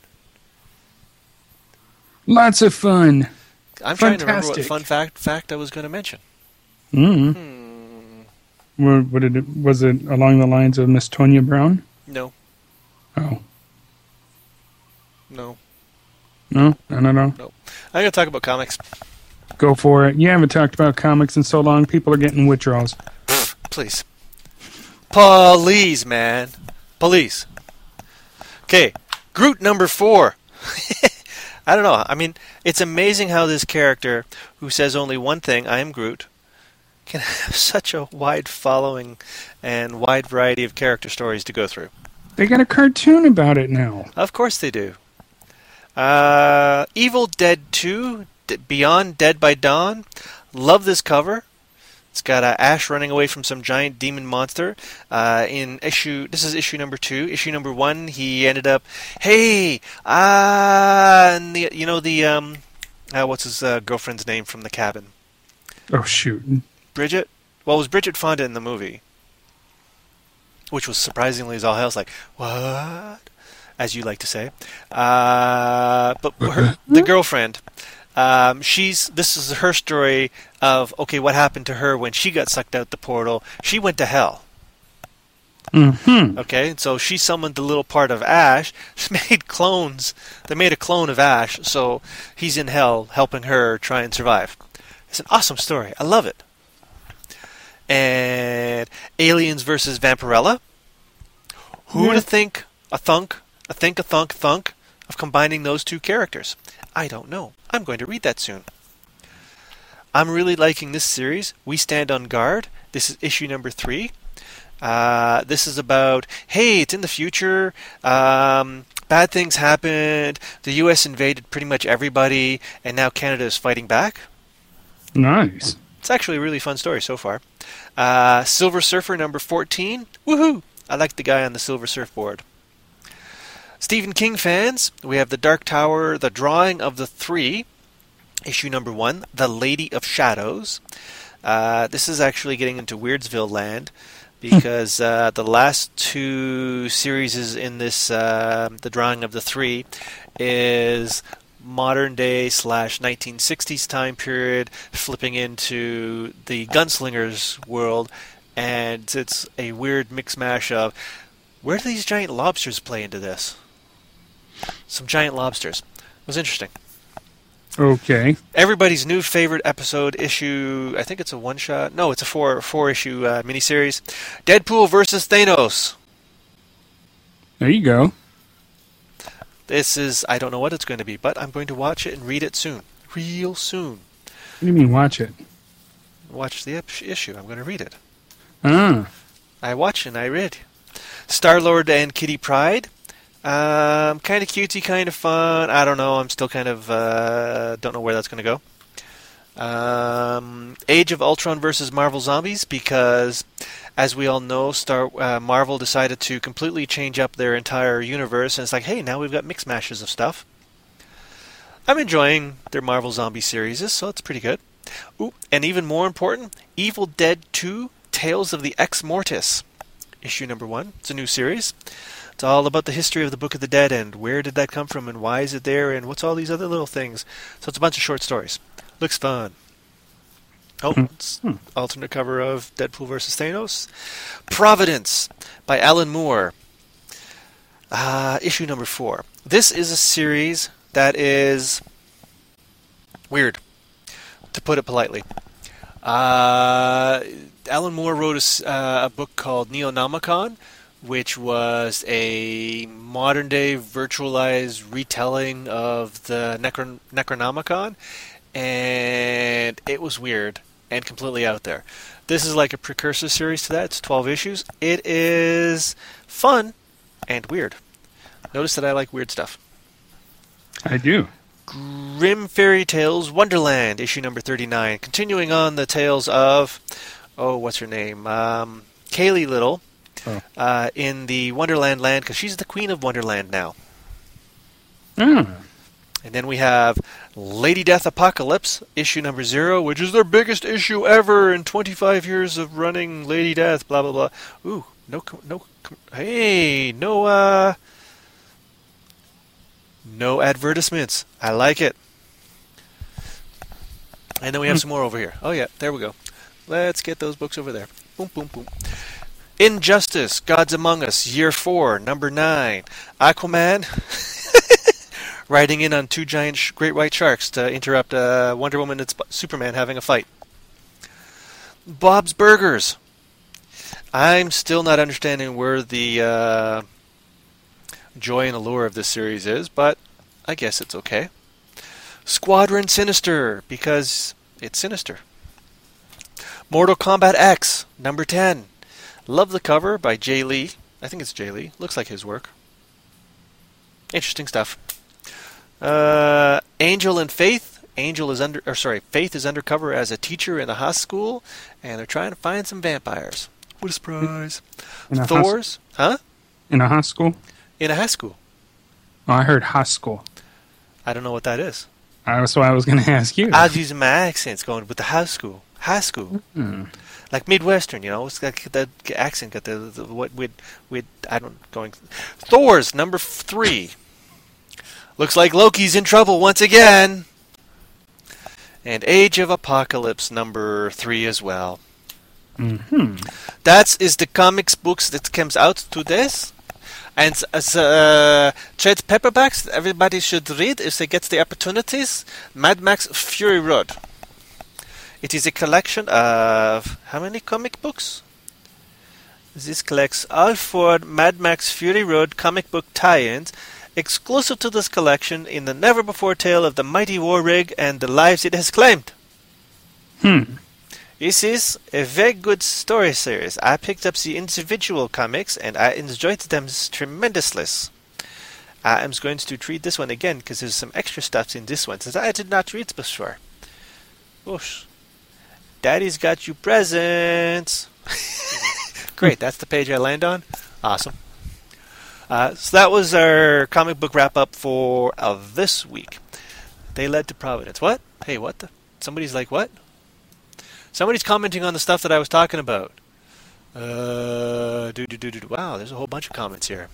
Lots of fun. I'm trying to remember Fantastic. what fun fact fact I was going to mention. Mm-hmm. Hmm. What, what did it, was it along the lines of Miss Tonya Brown? No. Oh. No. No? I don't know. No. I'm going to talk about comics. Go for it. You haven't talked about comics in so long, people are getting withdrawals. Please. Please, man. Please. Okay. Groot number four. I don't know. I mean, it's amazing how this character, who says only one thing, I am Groot, can have such a wide following and wide variety of character stories to go through. They got a cartoon about it now. Of course they do. Uh, Evil Dead two, D- Beyond Dead by Dawn. Love this cover. It's got uh, Ash running away from some giant demon monster. Uh, in issue, this is issue number two. Issue number one, he ended up, hey, ah, and the, you know the um, uh, what's his uh, girlfriend's name from the cabin? Oh, shoot. Bridget. Well, it was Bridget Fonda in the movie, which was surprisingly as all hell. It's like, what? As you like to say. Uh, but her, the girlfriend, um, she's this is her story of, okay, what happened to her when she got sucked out the portal. She went to hell. Mm-hmm. Okay, and so she summoned the little part of Ash. She made clones. They made a clone of Ash, so he's in hell helping her try and survive. It's an awesome story. I love it. And Aliens versus Vampirella. Who Yeah. to think a thunk, a think a thunk thunk of combining those two characters? I don't know. I'm going to read that soon. I'm really liking this series, We Stand on Guard. This is issue number three. Uh, this is about, hey, it's in the future. Um, bad things happened. The U S invaded pretty much everybody, and now Canada is fighting back. Nice. It's actually a really fun story so far. Uh, Silver Surfer number fourteen. Woohoo! I like the guy on the silver surfboard. Stephen King fans, we have The Dark Tower, The Drawing of the Three, issue number one, The Lady of Shadows. Uh, this is actually getting into Weirdsville land because uh, the last two series in this, uh, The Drawing of the Three, is modern day slash nineteen sixties time period, flipping into the Gunslingers world, and it's a weird mix mash of where do these giant lobsters play into this? Some giant lobsters. It was interesting. Okay. Everybody's new favorite episode issue. I think it's a one shot. No, it's a four four issue uh, miniseries. Deadpool versus Thanos. There you go. This is, I don't know what it's going to be, but I'm going to watch it and read it soon. Real soon. What do you mean watch it? Watch the ep- issue. I'm going to read it. Ah. I watch and I read. Star-Lord and Kitty Pryde. Um, kind of cutesy, kind of fun. I don't know. I'm still kind of, uh, don't know where that's going to go. Um, Age of Ultron versus Marvel Zombies, because, as we all know, Star uh, Marvel decided to completely change up their entire universe, and it's like, hey, now we've got mix mashes of stuff. I'm enjoying their Marvel Zombie series, so it's pretty good. Ooh, and even more important, Evil Dead two, Tales of the Ex Mortis, issue number one. It's a new series. It's all about the history of the Book of the Dead and where did that come from and why is it there and what's all these other little things. So it's a bunch of short stories. Looks fun. Oh, it's alternate cover of Deadpool versus Thanos. Providence by Alan Moore. Uh, issue number four. This is a series that is weird, to put it politely. Uh, Alan Moore wrote a, uh, a book called Neonomicon, which was a modern-day virtualized retelling of the Necron- Necronomicon, and it was weird and completely out there. This is like a precursor series to that. It's twelve issues. It is fun and weird. Notice that I like weird stuff. I do. Grimm Fairy Tales Wonderland, issue number thirty-nine. Continuing on the tales of, oh, what's her name? Um, Kaylee Little. Oh. Uh, in the Wonderland land, because she's the queen of Wonderland now. Mm. And then we have Lady Death Apocalypse, issue number zero, which is their biggest issue ever in twenty-five years of running Lady Death, blah, blah, blah. Ooh, no, no, hey, no, uh, no advertisements. I like it. And then we have mm. some more over here. Oh, yeah, there we go. Let's get those books over there. Boom, boom, boom. Injustice, Gods Among Us, Year four, Number nine. Aquaman, riding in on two giant sh- great white sharks to interrupt uh, Wonder Woman and Sp- Superman having a fight. Bob's Burgers. I'm still not understanding where the uh, joy and allure of this series is, but I guess it's okay. Squadron Sinister, because it's sinister. Mortal Kombat X, Number ten. Love the cover by Jay Lee. I think it's Jay Lee. Looks like his work. Interesting stuff. Uh, Angel and Faith. Angel is under, or sorry, Faith is undercover as a teacher in a high school, and they're trying to find some vampires. What a surprise! In a Thor's, hus- huh? In a high school. In a high school. Oh, I heard high school. I don't know what that is. Uh, that's why I was going to ask you. I was using my accents, going with the high school. High school. Mm-hmm. Like Midwestern, you know, it's like the accent got the, the what with with I don't going. Thor's number three. Looks like Loki's in trouble once again. And Age of Apocalypse number three as well. Mm-hmm. That is the comics books that comes out today. And as uh, trade paperbacks that everybody should read if they get the opportunities. Mad Max Fury Road. It is a collection of how many comic books? This collects all four Mad Max Fury Road comic book tie-ins, exclusive to this collection in the never-before tale of the mighty war rig and the lives it has claimed. Hmm. This is a very good story series. I picked up the individual comics and I enjoyed them tremendously. I am going to read this one again because there's some extra stuff in this one that I did not read before. Whoosh. Daddy's got you presents. Great, that's the page I land on. Awesome. Uh, so that was our comic book wrap-up for uh, this week. They led to Providence. What? Hey, what the? Somebody's like, what? Somebody's commenting on the stuff that I was talking about. Uh, do, do, do, do. Wow, there's a whole bunch of comments here.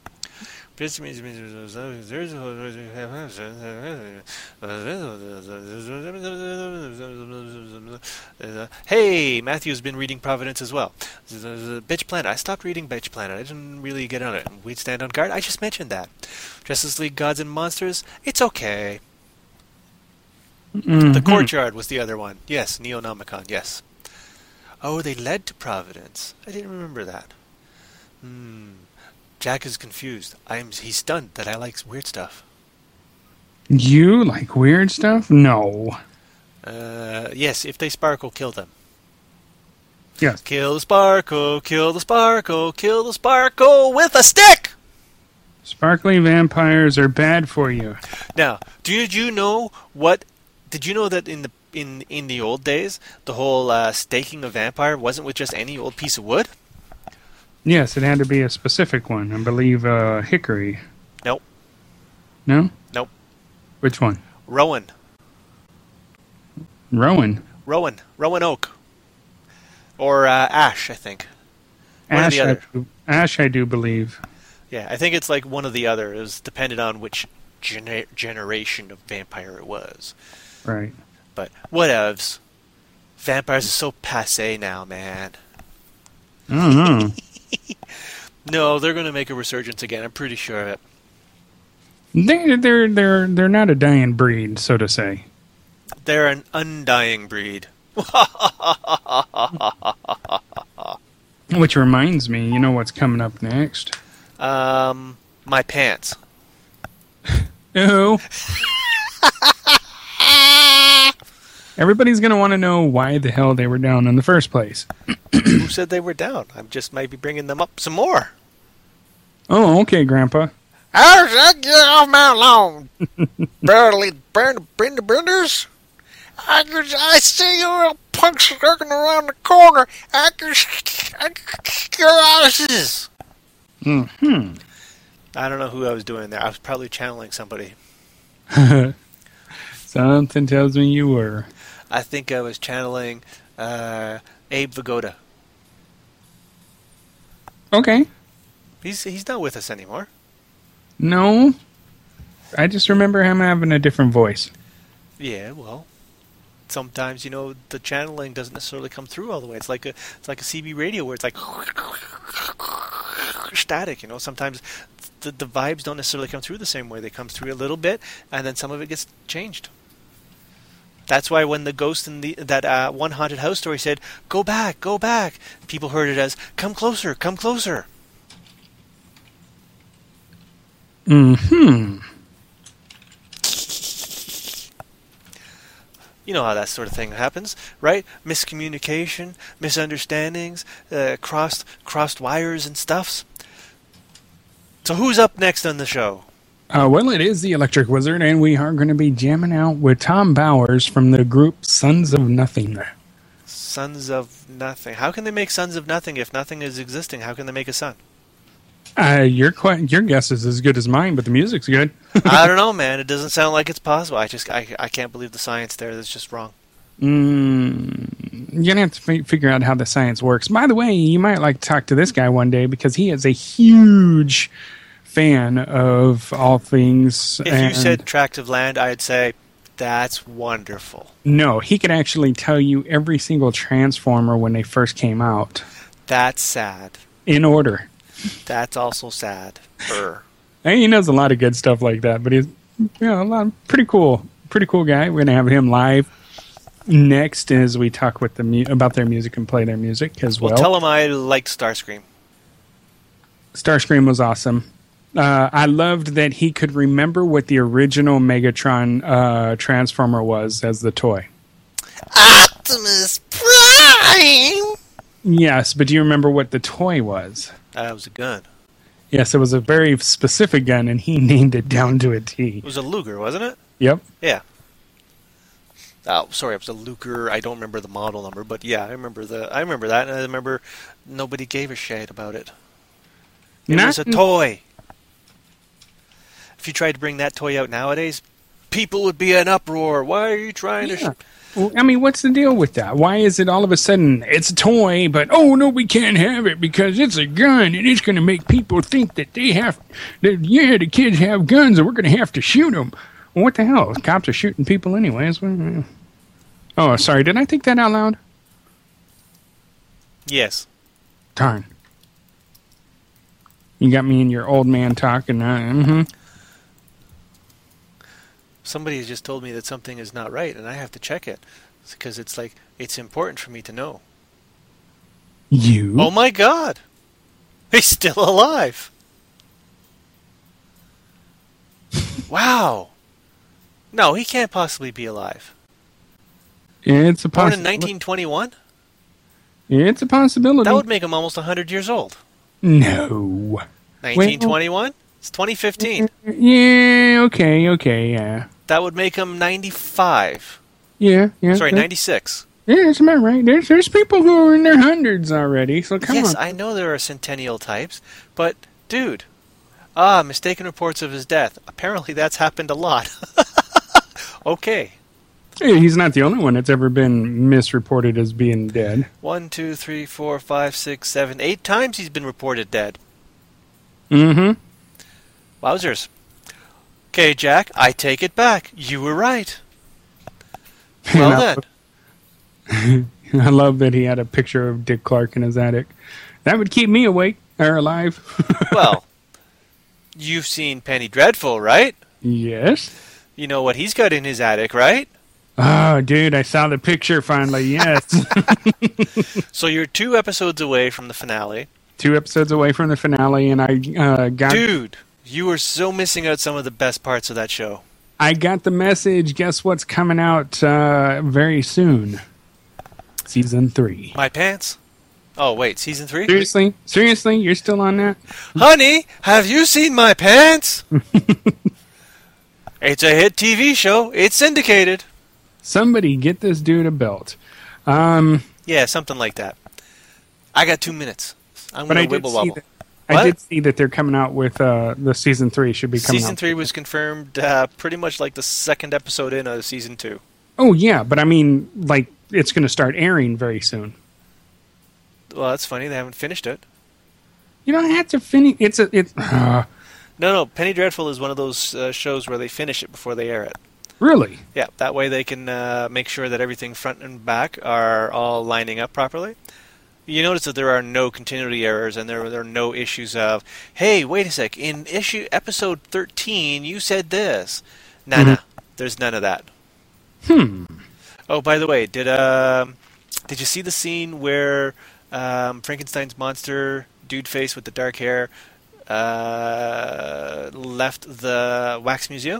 Hey, Matthew's been reading Providence as well. Bitch Planet. I stopped reading Bitch Planet. I didn't really get on it. We'd Stand on Guard. I just mentioned that. Justice League Gods and Monsters. It's okay. Mm-hmm. The Courtyard was the other one. Yes, Neonomicon. Yes. Oh, they led to Providence. I didn't remember that. Hmm. Jack is confused. I'm. He's stunned that I like weird stuff. You like weird stuff? No. Uh, yes, if they sparkle, kill them. Yes. Kill the sparkle, kill the sparkle, kill the sparkle with a stick! Sparkly vampires are bad for you. Now, did you know what... Did you know that in the in in the old days, the whole uh, staking a vampire wasn't with just any old piece of wood? Yes, it had to be a specific one. I believe uh, hickory. Nope. No? Nope. Which one? Rowan. Rowan. Rowan. Rowan oak. Or uh, ash, I think. One Ash, or the I other. do, Ash, I do believe. Yeah, I think it's like one or the other. It was depended on which gener- generation of vampire it was. Right. But whatevs. Vampires are so passé now, man. I don't know. No, they're going to make a resurgence again. I'm pretty sure of it. They, they're they're they're not a dying breed, so to say. They're an undying breed. Which reminds me, you know what's coming up next? Um, my pants. Oh. Everybody's going to want to know why the hell they were down in the first place. Who said they were down? I just might be bringing them up some more. Oh, okay, Grandpa. How's that? Get off my lawn. Barely burn the benders. I, I see you little punks lurking around the corner. I can, I can your asses. Hmm. I don't know who I was doing there. I was probably channeling somebody. Something tells me you were. I think I was channeling uh, Abe Vigoda. Okay. He's he's not with us anymore. No. I just remember him having a different voice. Yeah, well, sometimes you know the channeling doesn't necessarily come through all the way. It's like a it's like a C B radio where it's like static. You know, sometimes the the vibes don't necessarily come through the same way. They come through a little bit, and then some of it gets changed. That's why when the ghost in the that uh, one haunted house story said, "Go back, go back," people heard it as, "Come closer, come closer." Hmm. You know how that sort of thing happens, right? Miscommunication, misunderstandings, uh, crossed crossed wires and stuffs. So who's up next on the show? Uh, well, it is the Electric Wizard, and we are going to be jamming out with Tom Bowers from the group Sons of Nothing. Sons of Nothing. How can they make Sons of Nothing if nothing is existing? How can they make a sun? Uh, your que- your guess is as good as mine, but the music's good. I don't know, man. It doesn't sound like it's possible. I just I, I can't believe the science there. That's just wrong. Mm, you're going to have to f- figure out how the science works. By the way, you might like to talk to this guy one day because he is a huge fan of all things. If and you said tract of land, I'd say that's wonderful. no, he could actually tell you every single Transformer when they first came out That's sad. in order. That's also sad. Er. And he knows a lot of good stuff like that, but he's you know a lot pretty cool, pretty cool guy. We're gonna have him live next as we talk with the mu- about their music and play their music as well. Well, tell him I liked Starscream. Starscream was awesome. Uh, I loved that he could remember what the original Megatron uh, Transformer was as the toy. Optimus Prime! Yes, but do you remember what the toy was? That was a gun. Yes, it was a very specific gun, and he named it down to a T. It was a Luger, wasn't it? Yep. Yeah. Oh, sorry, it was a Luger. I don't remember the model number, but yeah, I remember the. I remember that, and I remember nobody gave a shit about it. It Not was a toy. If you tried to bring that toy out nowadays, people would be in uproar. Why are you trying to? Yeah. Sh- Well, I mean, what's the deal with that? Why is it all of a sudden it's a toy, but oh no, we can't have it because it's a gun and it's going to make people think that they have, that yeah, the kids have guns and we're going to have to shoot them. Well, what the hell? Cops are shooting people anyways. Oh, sorry, did I think that out loud? yes. Darn. You got me and your old man talking. Uh, mm-hmm. Somebody has just told me that something is not right, and I have to check it because it's like it's important for me to know. You? Oh my God, he's still alive! Wow. No, he can't possibly be alive. It's a Born in possibility. nineteen twenty-one? It's a possibility. That would make him almost one hundred years old. No. nineteen twenty-one? It's twenty fifteen. Yeah. Okay. Okay. Yeah. That would make him ninety-five. Yeah. Yeah. Sorry, that- ninety-six. Yeah, that's about right. There's there's people who are in their hundreds already. So come Yes, on. I know there are centennial types, but dude, ah, mistaken reports of his death. Apparently, that's happened a lot. Okay. Hey, he's not the only one that's ever been misreported as being dead. One, two, three, four, five, six, seven, eight times he's been reported dead. Mm-hmm. Wowzers. Okay, Jack, I take it back. You were right. Well then. I love that he had a picture of Dick Clark in his attic. That would keep me awake or alive. Well, you've seen Penny Dreadful, right? Yes. You know what he's got in his attic, right? Oh, dude, I saw the picture finally. Yes. So you're two episodes away from the finale. Two episodes away from the finale, and I uh, got Dude, you were so missing out some of the best parts of that show. I got the message. Guess what's coming out uh, very soon? Season three. My pants? Oh, wait, season three? Seriously? Seriously? You're still on that? Honey, have you seen my pants? It's a hit T V show. It's syndicated. Somebody get this dude a belt. Um, Yeah, something like that. I got two minutes. I'm but going I to did wibble see wobble. that. I What? did see that they're coming out with uh, the season three should be coming Season out. three was confirmed uh, pretty much like the second episode in of season two. Oh yeah, but I mean, like it's going to start airing very soon. Well, that's funny. They haven't finished it. You don't have to finish. It's a it's uh, No, no. Penny Dreadful is one of those uh, shows where they finish it before they air it. really. Yeah, that way they can uh, make sure that everything front and back are all lining up properly. You notice that there are no continuity errors and there, there are no issues of, hey, wait a sec, in issue episode thirteen you said this. Nah, Mhm. nah, there's none of that. Hmm. Oh, by the way, did um, did you see the scene where um, Frankenstein's monster, dude face with the dark hair, uh, left the wax museum?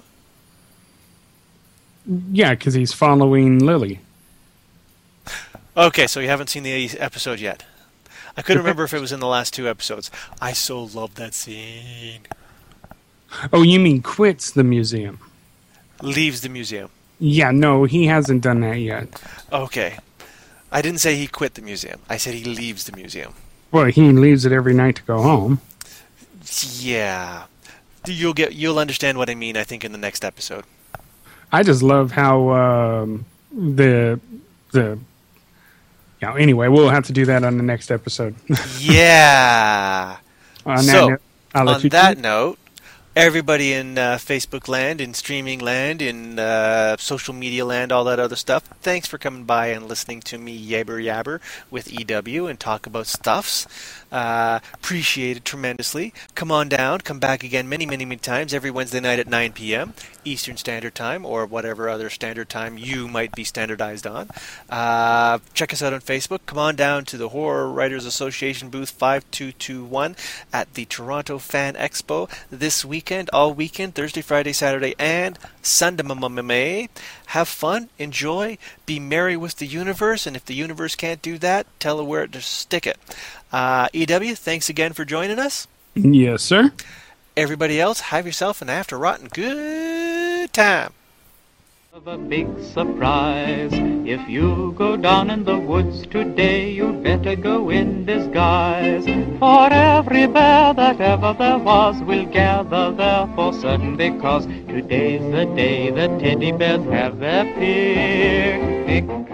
Yeah, because he's following Lily. Okay, so you haven't seen the episode yet. I couldn't remember if it was in the last two episodes. I so loved that scene. Oh, you mean quits the museum? Leaves the museum. Yeah, no, he hasn't done that yet. Okay. I didn't say he quit the museum. I said he leaves the museum. Well, he leaves it every night to go home. Yeah. You'll get you'll understand what I mean, I think, in the next episode. I just love how um, the the. Yeah. Anyway, we'll have to do that on the next episode. Yeah. on So, that note, I'll let On you that do- note, everybody in uh, Facebook land, in streaming land, in uh, social media land, all that other stuff, thanks for coming by and listening to me yabber yabber with E W and talk about stuffs. Uh, appreciate it tremendously. Come on down. Come back again many, many, many times every Wednesday night at nine p.m. Eastern Standard Time or whatever other standard time you might be standardized on. Uh, check us out on Facebook. Come on down to the Horror Writers Association booth five two two one at the Toronto Fan Expo this weekend, all weekend, Thursday, Friday, Saturday, and Sunday. Have fun, enjoy, be merry with the universe, and if the universe can't do that, tell it where to stick it. Uh, E W, thanks again for joining us. Yes, sir. Everybody else, have yourself an after rotten good time. Of a big surprise. If you go down in the woods today, you'd better go in disguise. For every bear that ever there was will gather there for certain, because today's the day the teddy bears have their picnic.